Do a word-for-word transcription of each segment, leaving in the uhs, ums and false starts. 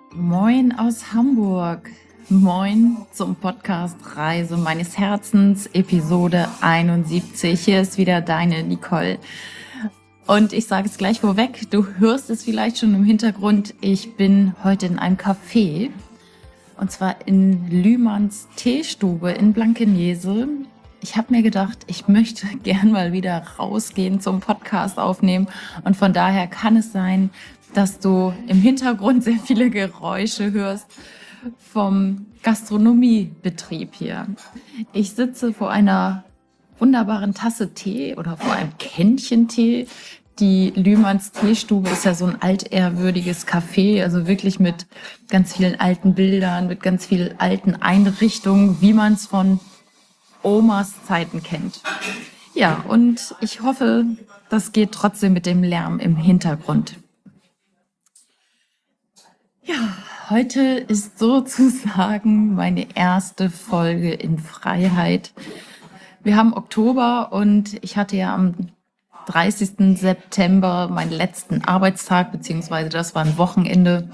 Moin aus Hamburg. Moin zum Podcast Reise meines Herzens, Episode einundsiebzig. Hier ist wieder deine Nicole. Und ich sage es gleich vorweg, du hörst es vielleicht schon im Hintergrund. Ich bin heute in einem Café, und zwar in Lühmanns Teestube in Blankenese. Ich habe mir gedacht, ich möchte gern mal wieder rausgehen zum Podcast aufnehmen. Und von daher kann es sein, dass du im Hintergrund sehr viele Geräusche hörst vom Gastronomiebetrieb hier. Ich sitze vor einer wunderbaren Tasse Tee oder vor einem Kännchen Tee. Die Lühmanns Teestube ist ja so ein altehrwürdiges Café, also wirklich mit ganz vielen alten Bildern, mit ganz vielen alten Einrichtungen, wie man es von Omas Zeiten kennt. Ja, und ich hoffe, das geht trotzdem mit dem Lärm im Hintergrund. Ja, heute ist sozusagen meine erste Folge in Freiheit. Wir haben Oktober und ich hatte ja am dreißigsten September meinen letzten Arbeitstag, beziehungsweise das war ein Wochenende.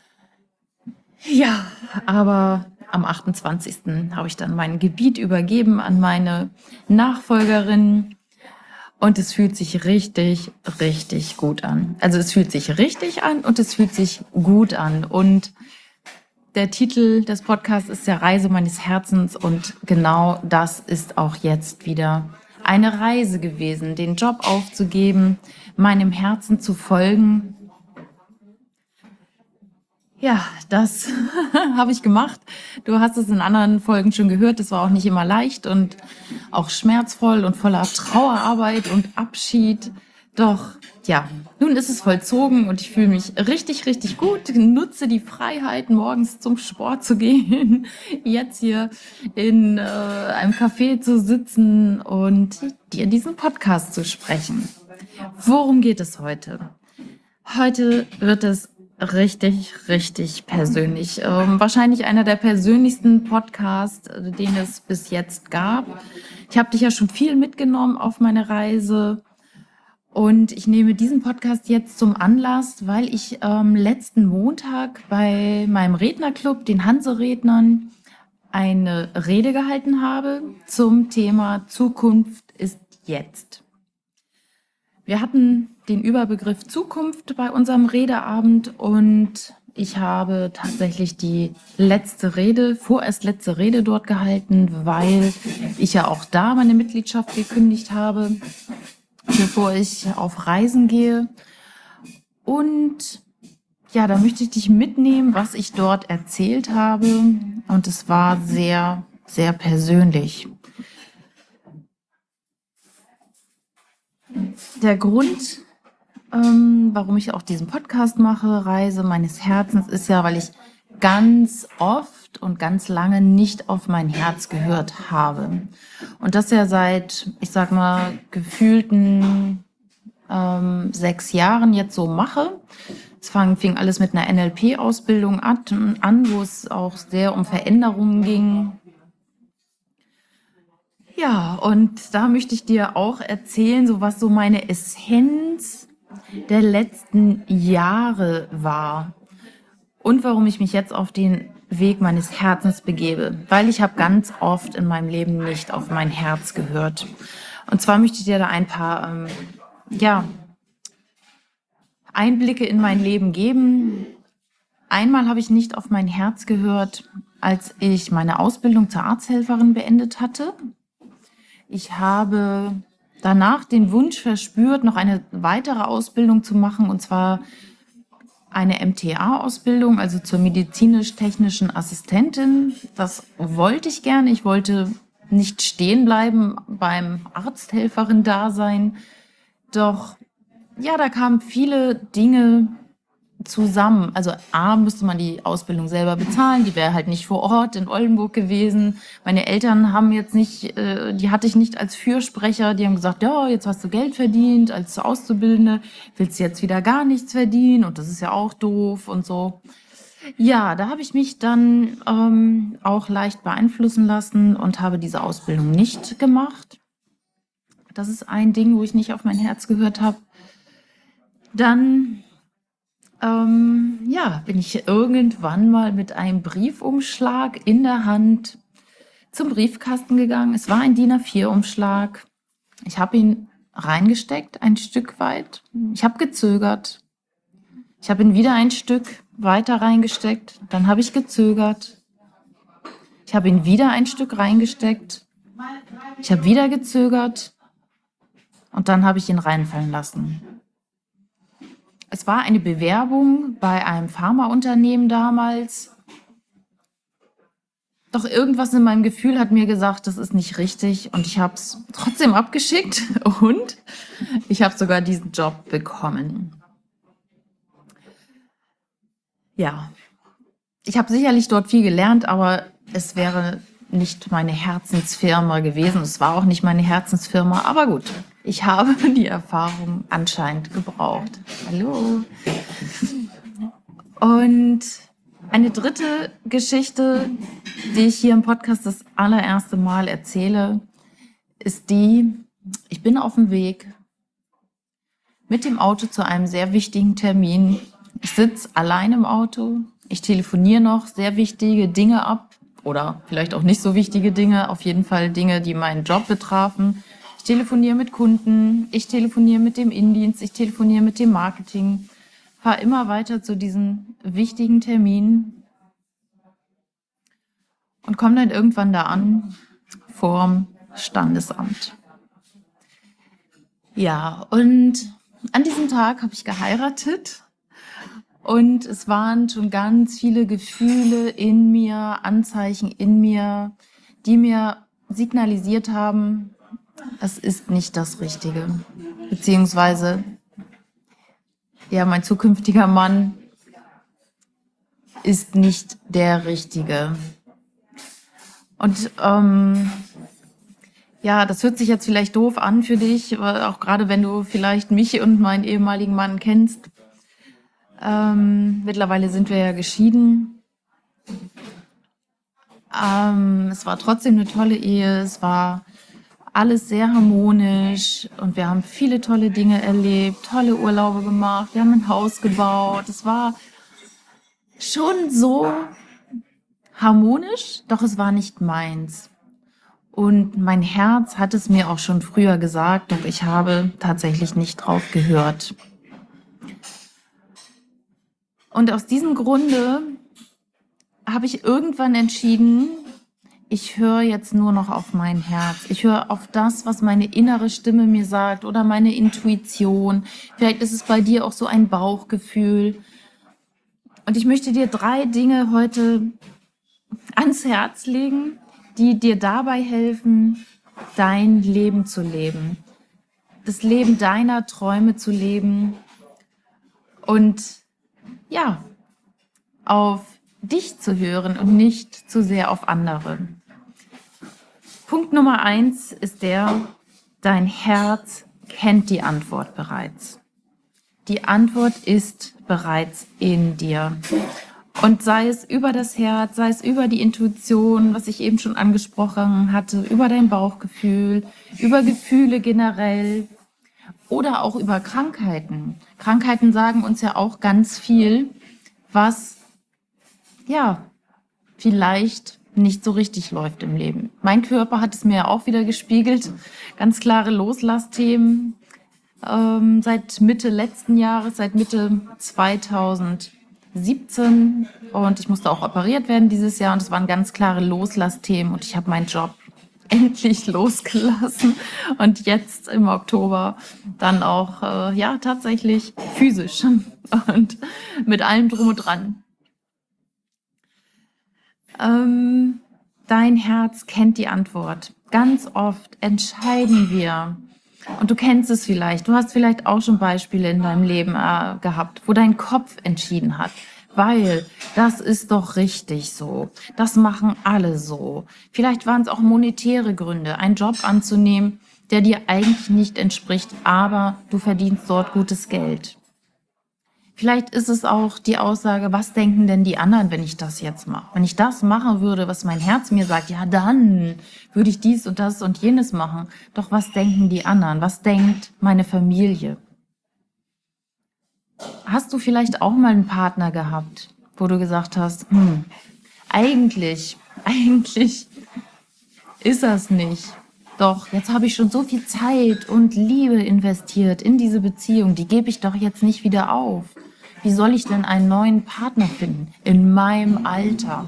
Ja, aber am achtundzwanzigsten habe ich dann mein Gebiet übergeben an meine Nachfolgerin. Und es fühlt sich richtig, richtig gut an. Also es fühlt sich richtig an und es fühlt sich gut an. Und der Titel des Podcasts ist ja Reise meines Herzens. Und genau das ist auch jetzt wieder eine Reise gewesen. Den Job aufzugeben, meinem Herzen zu folgen. Ja, das habe ich gemacht. Du hast es in anderen Folgen schon gehört. Das war auch nicht immer leicht und auch schmerzvoll und voller Trauerarbeit und Abschied. Doch ja, nun ist es vollzogen und ich fühle mich richtig, richtig gut. Nutze die Freiheit, morgens zum Sport zu gehen, jetzt hier in äh, einem Café zu sitzen und dir diesen Podcast zu sprechen. Worum geht es heute? Heute wird es richtig, richtig persönlich. Ähm, wahrscheinlich einer der persönlichsten Podcasts, äh, den es bis jetzt gab. Ich habe dich ja schon viel mitgenommen auf meine Reise und ich nehme diesen Podcast jetzt zum Anlass, weil ich ähm, letzten Montag bei meinem Rednerclub, den Hanse-Rednern, eine Rede gehalten habe zum Thema Zukunft ist jetzt. Wir hatten den Überbegriff Zukunft bei unserem Redeabend und ich habe tatsächlich die letzte Rede, vorerst letzte Rede dort gehalten, weil ich ja auch da meine Mitgliedschaft gekündigt habe, bevor ich auf Reisen gehe. Und ja, da möchte ich dich mitnehmen, was ich dort erzählt habe. Und es war sehr, sehr persönlich. Der Grund, ähm, warum ich auch diesen Podcast mache, Reise meines Herzens, ist ja, weil ich ganz oft und ganz lange nicht auf mein Herz gehört habe. Und das ja seit, ich sag mal, gefühlten ähm, sechs Jahren jetzt so mache. Es fang, fing alles mit einer N L P-Ausbildung an, an, wo es auch sehr um Veränderungen ging. Ja, und da möchte ich dir auch erzählen, so was so meine Essenz der letzten Jahre war und warum ich mich jetzt auf den Weg meines Herzens begebe, weil ich habe ganz oft in meinem Leben nicht auf mein Herz gehört. Und zwar möchte ich dir da ein paar ähm, ja, Einblicke in mein Leben geben. Einmal habe ich nicht auf mein Herz gehört, als ich meine Ausbildung zur Arzthelferin beendet hatte. Ich habe danach den Wunsch verspürt, noch eine weitere Ausbildung zu machen, und zwar eine M T A-Ausbildung, also zur medizinisch-technischen Assistentin. Das wollte ich gerne. Ich wollte nicht stehen bleiben beim Arzthelferin-Dasein. Doch ja, da kamen viele Dinge zusammen. Also A, müsste man die Ausbildung selber bezahlen, die wäre halt nicht vor Ort in Oldenburg gewesen. Meine Eltern haben jetzt nicht, äh, die hatte ich nicht als Fürsprecher, die haben gesagt, ja, jetzt hast du Geld verdient als Auszubildende, willst du jetzt wieder gar nichts verdienen und das ist ja auch doof und so. Ja, da habe ich mich dann ähm, auch leicht beeinflussen lassen und habe diese Ausbildung nicht gemacht. Das ist ein Ding, wo ich nicht auf mein Herz gehört habe. Dann ähm, ja, bin ich irgendwann mal mit einem Briefumschlag in der Hand zum Briefkasten gegangen. Es war ein D I N A vier Umschlag. Ich habe ihn reingesteckt, ein Stück weit. Ich habe gezögert. Ich habe ihn wieder ein Stück weiter reingesteckt. Dann habe ich gezögert. Ich habe ihn wieder ein Stück reingesteckt. Ich habe wieder gezögert. Und dann habe ich ihn reinfallen lassen. Es war eine Bewerbung bei einem Pharmaunternehmen damals. Doch irgendwas in meinem Gefühl hat mir gesagt, das ist nicht richtig. Und ich habe es trotzdem abgeschickt. Und ich habe sogar diesen Job bekommen. Ja, ich habe sicherlich dort viel gelernt, aber es wäre nicht meine Herzensfirma gewesen. Es war auch nicht meine Herzensfirma, aber gut. Ich habe die Erfahrung anscheinend gebraucht. Hallo. Und eine dritte Geschichte, die ich hier im Podcast das allererste Mal erzähle, ist die, ich bin auf dem Weg mit dem Auto zu einem sehr wichtigen Termin. Ich sitze allein im Auto. Ich telefoniere noch sehr wichtige Dinge ab oder vielleicht auch nicht so wichtige Dinge, auf jeden Fall Dinge, die meinen Job betrafen. Ich telefoniere mit Kunden, ich telefoniere mit dem Innendienst, ich telefoniere mit dem Marketing, fahre immer weiter zu diesen wichtigen Terminen und komme dann irgendwann da an vorm Standesamt. Ja, und an diesem Tag habe ich geheiratet. Und es waren schon ganz viele Gefühle in mir, Anzeichen in mir, die mir signalisiert haben, es ist nicht das Richtige. Beziehungsweise, ja, mein zukünftiger Mann ist nicht der Richtige. Und ähm, ja, das hört sich jetzt vielleicht doof an für dich, auch gerade wenn du vielleicht mich und meinen ehemaligen Mann kennst. Ähm, mittlerweile sind wir ja geschieden. Ähm, es war trotzdem eine tolle Ehe, es war alles sehr harmonisch und wir haben viele tolle Dinge erlebt, tolle Urlaube gemacht, wir haben ein Haus gebaut. Es war schon so harmonisch, doch es war nicht meins. Und mein Herz hat es mir auch schon früher gesagt, doch ich habe tatsächlich nicht drauf gehört. Und aus diesem Grunde habe ich irgendwann entschieden, ich höre jetzt nur noch auf mein Herz. Ich höre auf das, was meine innere Stimme mir sagt oder meine Intuition. Vielleicht ist es bei dir auch so ein Bauchgefühl. Und ich möchte dir drei Dinge heute ans Herz legen, die dir dabei helfen, dein Leben zu leben. Das Leben deiner Träume zu leben und ja, auf dich zu hören und nicht zu sehr auf andere. Punkt Nummer eins ist der, dein Herz kennt die Antwort bereits. Die Antwort ist bereits in dir. Und sei es über das Herz, sei es über die Intuition, was ich eben schon angesprochen hatte, über dein Bauchgefühl, über Gefühle generell oder auch über Krankheiten. Krankheiten sagen uns ja auch ganz viel, was ja vielleicht nicht so richtig läuft im Leben. Mein Körper hat es mir auch wieder gespiegelt. Ganz klare Loslassthemen ähm, seit Mitte letzten Jahres, seit Mitte zweitausendsiebzehn. Und ich musste auch operiert werden dieses Jahr. Und es waren ganz klare Loslassthemen. Und ich habe meinen Job endlich losgelassen. Und jetzt im Oktober dann auch, äh, ja, tatsächlich physisch. Und mit allem drum und dran. Ähm, dein Herz kennt die Antwort. Ganz oft entscheiden wir, und du kennst es vielleicht, du hast vielleicht auch schon Beispiele in deinem Leben äh, gehabt, wo dein Kopf entschieden hat, weil das ist doch richtig so, das machen alle so. Vielleicht waren es auch monetäre Gründe, einen Job anzunehmen, der dir eigentlich nicht entspricht, aber du verdienst dort gutes Geld. Vielleicht ist es auch die Aussage, was denken denn die anderen, wenn ich das jetzt mache? Wenn ich das machen würde, was mein Herz mir sagt, ja dann würde ich dies und das und jenes machen. Doch was denken die anderen? Was denkt meine Familie? Hast du vielleicht auch mal einen Partner gehabt, wo du gesagt hast, hm, eigentlich, eigentlich ist das nicht. Doch, jetzt habe ich schon so viel Zeit und Liebe investiert in diese Beziehung, die gebe ich doch jetzt nicht wieder auf. Wie soll ich denn einen neuen Partner finden in meinem Alter?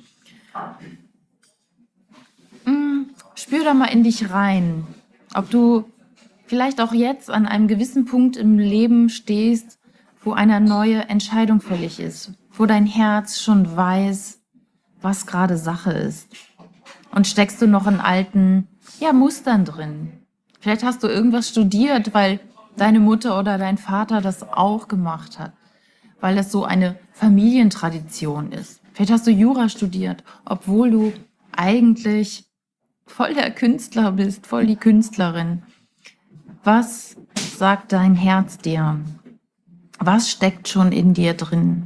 Hm, spür da mal in dich rein, ob du vielleicht auch jetzt an einem gewissen Punkt im Leben stehst, wo eine neue Entscheidung fällig ist, wo dein Herz schon weiß, was gerade Sache ist. Und steckst du noch in alten, ja, Mustern drin. Vielleicht hast du irgendwas studiert, weil deine Mutter oder dein Vater das auch gemacht hat, weil das so eine Familientradition ist. Vielleicht hast du Jura studiert, obwohl du eigentlich voll der Künstler bist, voll die Künstlerin. Was sagt dein Herz dir? Was steckt schon in dir drin?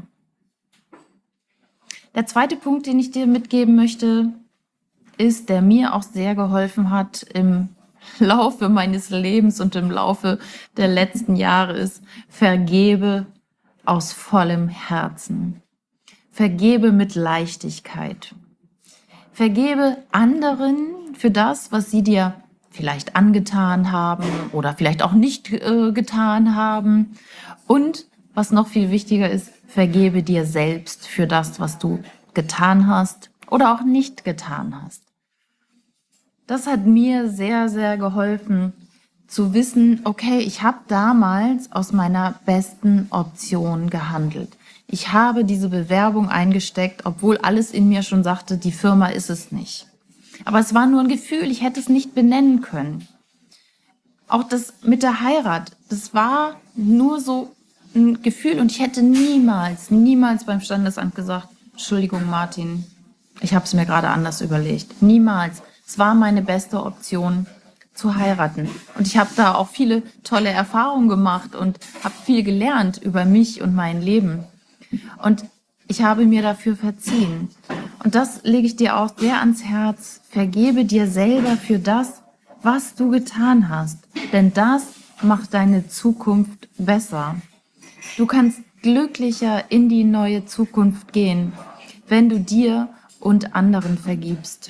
Der zweite Punkt, den ich dir mitgeben möchte, ist, der mir auch sehr geholfen hat im Laufe meines Lebens und im Laufe der letzten Jahre, ist: Vergebe aus vollem Herzen. Vergebe mit Leichtigkeit. Vergebe anderen für das, was sie dir vielleicht angetan haben oder vielleicht auch nicht äh, getan haben. Und was noch viel wichtiger ist, vergebe dir selbst für das, was du getan hast oder auch nicht getan hast. Das hat mir sehr, sehr geholfen, zu wissen, okay, ich habe damals aus meiner besten Option gehandelt. Ich habe diese Bewerbung eingesteckt, obwohl alles in mir schon sagte, die Firma ist es nicht. Aber es war nur ein Gefühl, ich hätte es nicht benennen können. Auch das mit der Heirat, das war nur so ein Gefühl und ich hätte niemals, niemals beim Standesamt gesagt, Entschuldigung Martin, ich habe es mir gerade anders überlegt. Niemals. Es war meine beste Option, zu heiraten. Und ich habe da auch viele tolle Erfahrungen gemacht und habe viel gelernt über mich und mein Leben. Und ich habe mir dafür verziehen. Und das lege ich dir auch sehr ans Herz. Vergebe dir selber für das, was du getan hast. Denn das macht deine Zukunft besser. Du kannst glücklicher in die neue Zukunft gehen, wenn du dir und anderen vergibst.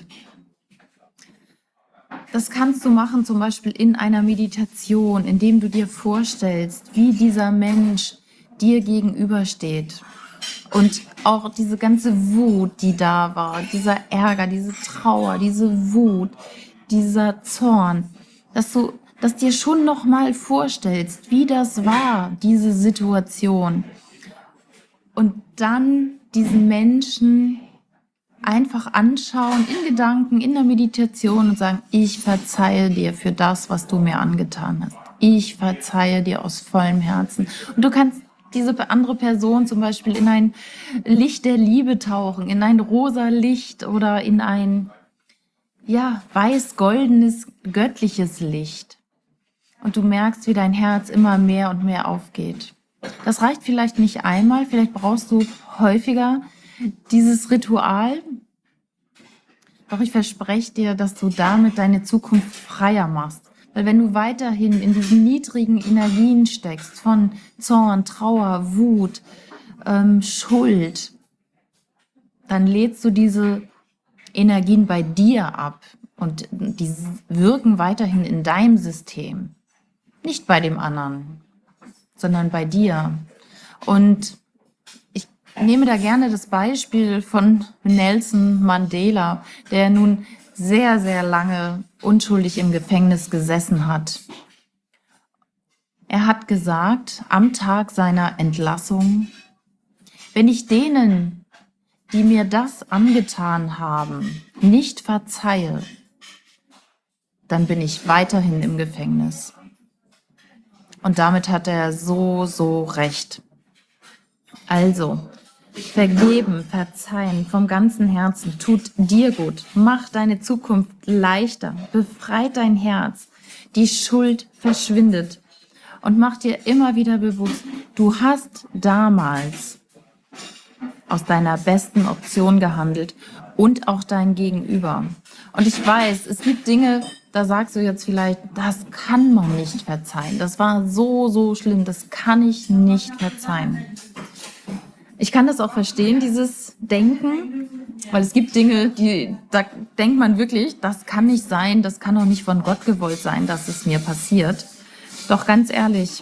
Das kannst du machen, zum Beispiel in einer Meditation, indem du dir vorstellst, wie dieser Mensch dir gegenübersteht. Und auch diese ganze Wut, die da war, dieser Ärger, diese Trauer, diese Wut, dieser Zorn, dass du das dir schon noch mal vorstellst, wie das war, diese Situation. Und dann diesen Menschen einfach anschauen, in Gedanken, in der Meditation und sagen, ich verzeihe dir für das, was du mir angetan hast. Ich verzeihe dir aus vollem Herzen. Und du kannst diese andere Person zum Beispiel in ein Licht der Liebe tauchen, in ein rosa Licht oder in ein, ja, weiß-goldenes, göttliches Licht. Und du merkst, wie dein Herz immer mehr und mehr aufgeht. Das reicht vielleicht nicht einmal, vielleicht brauchst du häufiger dieses Ritual. Doch ich verspreche dir, dass du damit deine Zukunft freier machst. Weil wenn du weiterhin in diesen niedrigen Energien steckst, von Zorn, Trauer, Wut, ähm, Schuld, dann lädst du diese Energien bei dir ab und die wirken weiterhin in deinem System. Nicht bei dem anderen, sondern bei dir. Und ich nehme da gerne das Beispiel von Nelson Mandela, der nun sehr, sehr lange unschuldig im Gefängnis gesessen hat. Er hat gesagt, am Tag seiner Entlassung, wenn ich denen, die mir das angetan haben, nicht verzeihe, dann bin ich weiterhin im Gefängnis. Und damit hat er so, so recht. Also, vergeben, verzeihen vom ganzen Herzen tut dir gut, macht deine Zukunft leichter, befreit dein Herz, die Schuld verschwindet und mach dir immer wieder bewusst, du hast damals aus deiner besten Option gehandelt und auch dein Gegenüber. Und ich weiß, es gibt Dinge, da sagst du jetzt vielleicht, das kann man nicht verzeihen. Das war so, so schlimm, das kann ich nicht verzeihen. Ich kann das auch verstehen, dieses Denken, weil es gibt Dinge, die, da denkt man wirklich, das kann nicht sein, das kann auch nicht von Gott gewollt sein, dass es mir passiert. Doch ganz ehrlich,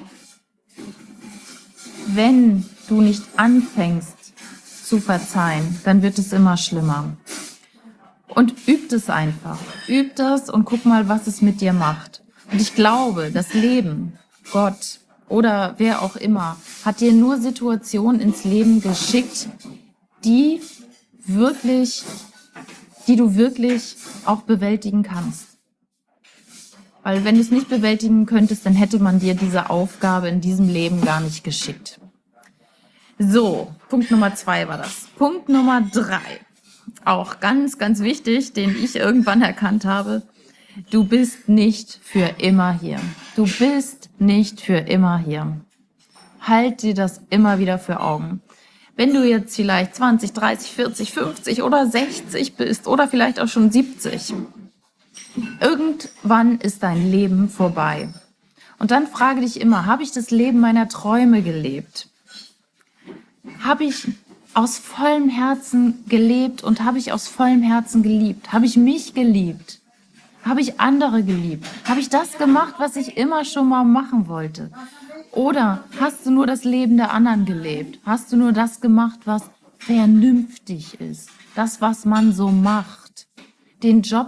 wenn du nicht anfängst zu verzeihen, dann wird es immer schlimmer. Und übt es einfach. Übt das und guck mal, was es mit dir macht. Und ich glaube, das Leben, Gott oder wer auch immer, hat dir nur Situationen ins Leben geschickt, die wirklich, die du wirklich auch bewältigen kannst. Weil wenn du es nicht bewältigen könntest, dann hätte man dir diese Aufgabe in diesem Leben gar nicht geschickt. So, Punkt Nummer zwei war das. Punkt Nummer drei, auch ganz, ganz wichtig, den ich irgendwann erkannt habe. Du bist nicht für immer hier. Du bist nicht für immer hier. Halt dir das immer wieder vor Augen. Wenn du jetzt vielleicht zwanzig, dreißig, vierzig, fünfzig oder sechzig bist oder vielleicht auch schon siebzig, irgendwann ist dein Leben vorbei. Und dann frage dich immer, habe ich das Leben meiner Träume gelebt? Habe ich aus vollem Herzen gelebt und habe ich aus vollem Herzen geliebt? Habe ich mich geliebt? Habe ich andere geliebt? Habe ich das gemacht, was ich immer schon mal machen wollte? Oder hast du nur das Leben der anderen gelebt? Hast du nur das gemacht, was vernünftig ist? Das, was man so macht? Den Job,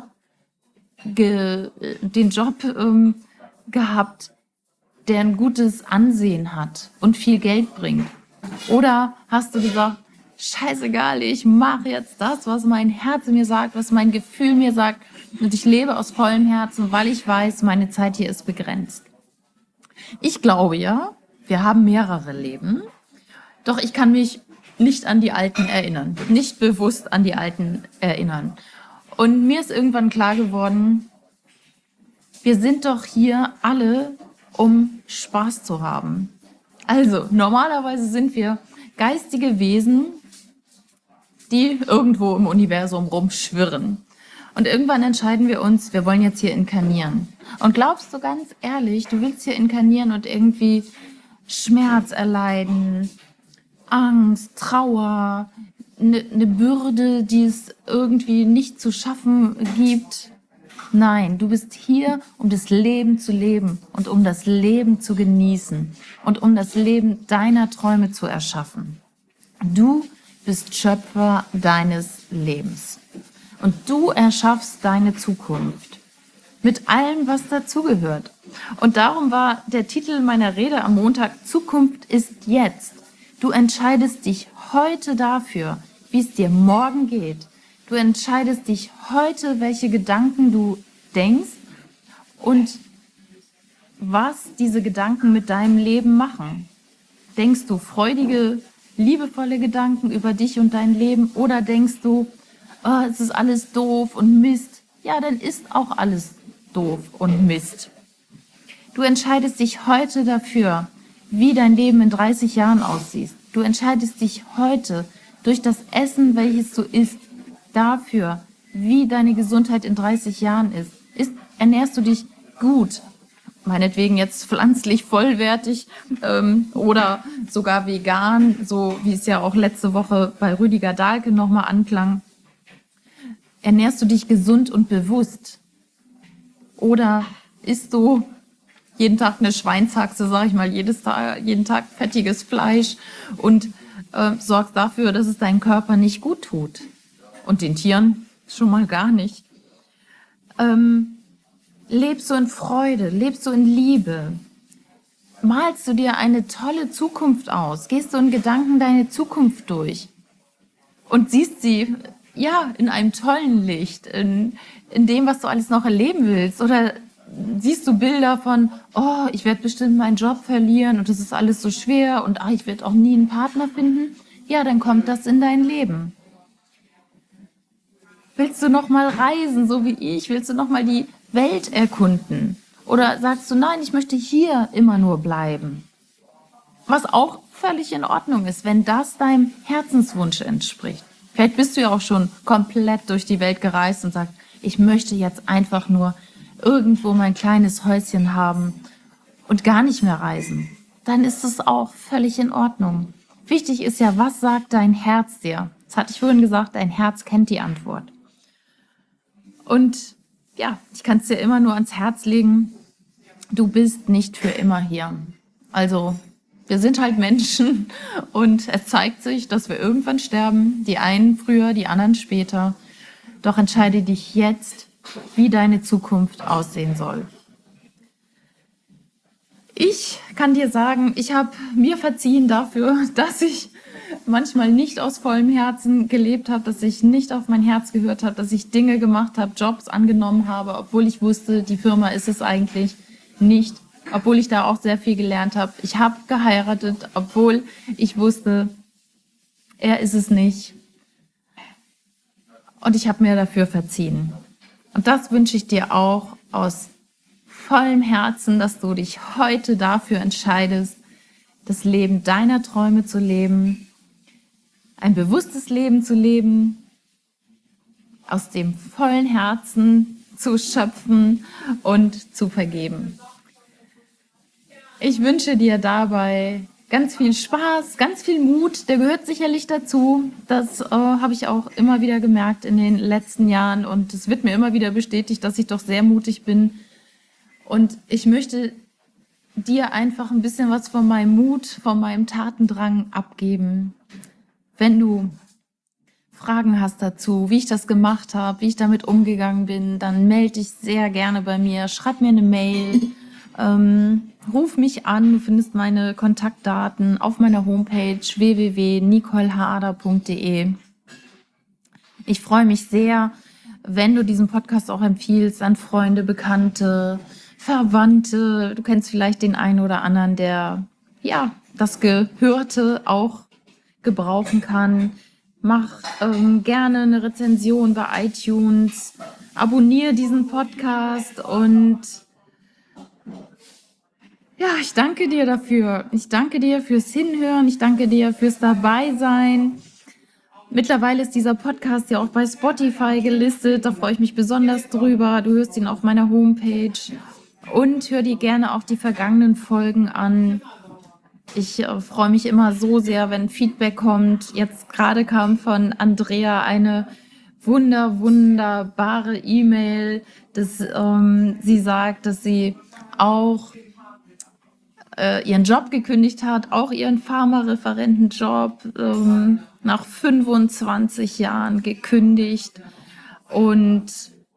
ge, den Job ähm, gehabt, der ein gutes Ansehen hat und viel Geld bringt? Oder hast du gesagt, scheißegal, ich mache jetzt das, was mein Herz mir sagt, was mein Gefühl mir sagt und ich lebe aus vollem Herzen, weil ich weiß, meine Zeit hier ist begrenzt. Ich glaube ja, wir haben mehrere Leben, doch ich kann mich nicht an die alten erinnern, nicht bewusst an die alten erinnern. Und mir ist irgendwann klar geworden, wir sind doch hier alle, um Spaß zu haben. Also, normalerweise sind wir geistige Wesen, die irgendwo im Universum rumschwirren. Und irgendwann entscheiden wir uns, wir wollen jetzt hier inkarnieren. Und glaubst du ganz ehrlich, du willst hier inkarnieren und irgendwie Schmerz erleiden, Angst, Trauer, eine ne Bürde, die es irgendwie nicht zu schaffen gibt? Nein, du bist hier, um das Leben zu leben und um das Leben zu genießen und um das Leben deiner Träume zu erschaffen. Du bist Schöpfer deines Lebens und du erschaffst deine Zukunft mit allem, was dazugehört. Und darum war der Titel meiner Rede am Montag, Zukunft ist jetzt. Du entscheidest dich heute dafür, wie es dir morgen geht. Du entscheidest dich heute, welche Gedanken du denkst und was diese Gedanken mit deinem Leben machen. Denkst du freudige, liebevolle Gedanken über dich und dein Leben oder denkst du, oh, es ist alles doof und Mist? Ja, dann ist auch alles doof und Mist. Du entscheidest dich heute dafür, wie dein Leben in dreißig Jahren aussieht. Du entscheidest dich heute durch das Essen, welches du isst, dafür, wie deine Gesundheit in dreißig Jahren ist. ist ernährst du dich gut, meinetwegen jetzt pflanzlich vollwertig ähm, oder sogar vegan, so wie es ja auch letzte Woche bei Rüdiger Dahlke nochmal anklang. Ernährst du dich gesund und bewusst? Oder isst du jeden Tag eine Schweinshaxe, sag ich mal, jedes Tag, jeden Tag fettiges Fleisch und äh, sorgst dafür, dass es deinem Körper nicht gut tut? Und den Tieren schon mal gar nicht. Ähm, lebst du in Freude? Lebst du in Liebe? Malst du dir eine tolle Zukunft aus? Gehst du in Gedanken deine Zukunft durch? Und siehst sie, ja, in einem tollen Licht, in, in dem, was du alles noch erleben willst? Oder siehst du Bilder von, oh, ich werde bestimmt meinen Job verlieren und es ist alles so schwer und ah, ich werde auch nie einen Partner finden? Ja, dann kommt das in dein Leben. Willst du noch mal reisen, so wie ich? Willst du noch mal die Welt erkunden? Oder sagst du, nein, ich möchte hier immer nur bleiben? Was auch völlig in Ordnung ist, wenn das deinem Herzenswunsch entspricht. Vielleicht bist du ja auch schon komplett durch die Welt gereist und sagst, ich möchte jetzt einfach nur irgendwo mein kleines Häuschen haben und gar nicht mehr reisen. Dann ist es auch völlig in Ordnung. Wichtig ist ja, was sagt dein Herz dir? Das hatte ich vorhin gesagt, dein Herz kennt die Antwort. Und ja, ich kann es dir immer nur ans Herz legen, du bist nicht für immer hier. Also wir sind halt Menschen und es zeigt sich, dass wir irgendwann sterben. Die einen früher, die anderen später. Doch entscheide dich jetzt, wie deine Zukunft aussehen soll. Ich kann dir sagen, ich habe mir verziehen dafür, dass ich manchmal nicht aus vollem Herzen gelebt habe, dass ich nicht auf mein Herz gehört habe, dass ich Dinge gemacht habe, Jobs angenommen habe, obwohl ich wusste, die Firma ist es eigentlich nicht. Obwohl ich da auch sehr viel gelernt habe. Ich habe geheiratet, obwohl ich wusste, er ist es nicht. Und ich habe mir dafür verziehen. Und das wünsche ich dir auch aus vollem Herzen, dass du dich heute dafür entscheidest, das Leben deiner Träume zu leben, ein bewusstes Leben zu leben, aus dem vollen Herzen zu schöpfen und zu vergeben. Ich wünsche dir dabei ganz viel Spaß, ganz viel Mut, der gehört sicherlich dazu. Das äh, habe ich auch immer wieder gemerkt in den letzten Jahren und es wird mir immer wieder bestätigt, dass ich doch sehr mutig bin. Und ich möchte dir einfach ein bisschen was von meinem Mut, von meinem Tatendrang abgeben. Wenn du Fragen hast dazu, wie ich das gemacht habe, wie ich damit umgegangen bin, dann melde dich sehr gerne bei mir, schreib mir eine Mail. Ähm, ruf mich an, du findest meine Kontaktdaten auf meiner Homepage w w w punkt nicole harder punkt d e. Ich freue mich sehr, wenn du diesen Podcast auch empfiehlst an Freunde, Bekannte, Verwandte. Du kennst vielleicht den einen oder anderen, der ja das Gehörte auch gebrauchen kann. Mach ähm, gerne eine Rezension bei iTunes, abonniere diesen Podcast und ja, ich danke dir dafür. Ich danke dir fürs Hinhören. Ich danke dir fürs Dabeisein. Mittlerweile ist dieser Podcast ja auch bei Spotify gelistet. Da freue ich mich besonders drüber. Du hörst ihn auf meiner Homepage. Und hör dir gerne auch die vergangenen Folgen an. Ich äh, freue mich immer so sehr, wenn Feedback kommt. Jetzt gerade kam von Andrea eine wunder, wunderbare E-Mail, dass ähm, sie sagt, dass sie auch ihren Job gekündigt hat, auch ihren Pharmareferentenjob ähm, nach fünfundzwanzig Jahren gekündigt. Und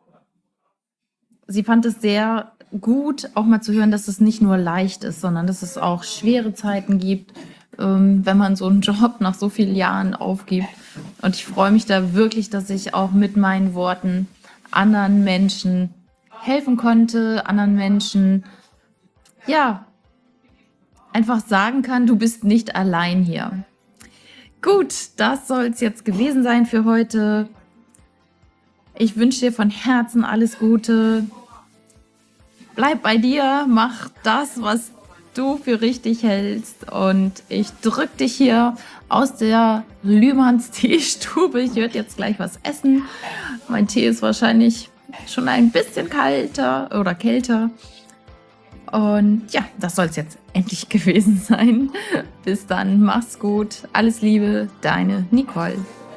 sie fand es sehr gut, auch mal zu hören, dass es nicht nur leicht ist, sondern dass es auch schwere Zeiten gibt, ähm, wenn man so einen Job nach so vielen Jahren aufgibt. Und ich freue mich da wirklich, dass ich auch mit meinen Worten anderen Menschen helfen konnte, anderen Menschen, ja, einfach sagen kann, du bist nicht allein hier. Gut, das soll es jetzt gewesen sein für heute. Ich wünsche dir von Herzen alles Gute. Bleib bei dir, mach das, was du für richtig hältst. Und ich drück dich hier aus der Lühmanns Teestube. Ich werde jetzt gleich was essen. Mein Tee ist wahrscheinlich schon ein bisschen kalter oder kälter. Und ja, das soll es jetzt endlich gewesen sein. Bis dann, mach's gut. Alles Liebe, deine Nicole.